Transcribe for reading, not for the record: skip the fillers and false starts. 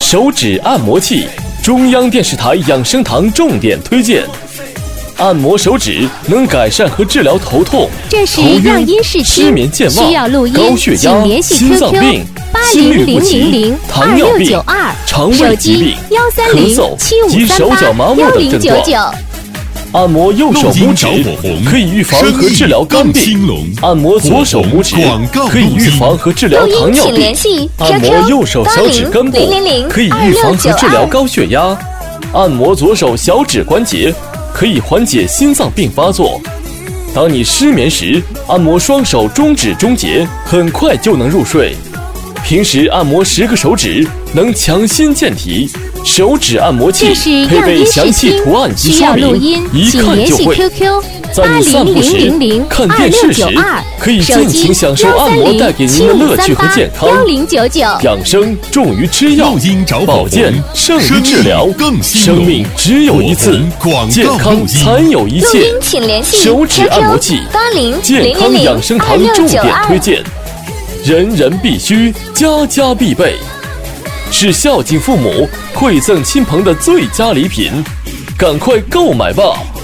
手指按摩器，中央电视台养生堂重点推荐。按摩手指能改善和治疗头痛、 这是头让晕、 音视听， 失眠、健忘、 需要录音， 高血压请联、系心脏 QQ 病、心律不齐、糖尿病、 8000、 肠胃疾病、 手机咳嗽及手脚麻木等症状。按摩右手拇指可以预防和治疗肝病，按摩左手拇指可以预防和治疗糖尿病，按摩右手小指根部可以预防和治疗高血压，按摩左手小指关节可以缓解心脏病发作。当你失眠时，按摩双手中指中节，很快就能入睡。平时按摩10个手指，能强心健体。手指按摩器配备详细图案及说明，一看就会。在你散步时、看电视时，可以尽情享受按摩带给您的乐趣和健康。养生重于吃药，保健胜于治疗，生命只有一次，健康才有一切。手指按摩器，健康养生堂重点推荐，人人必须，家家必备。是孝敬父母、馈赠亲朋的最佳礼品，赶快购买吧！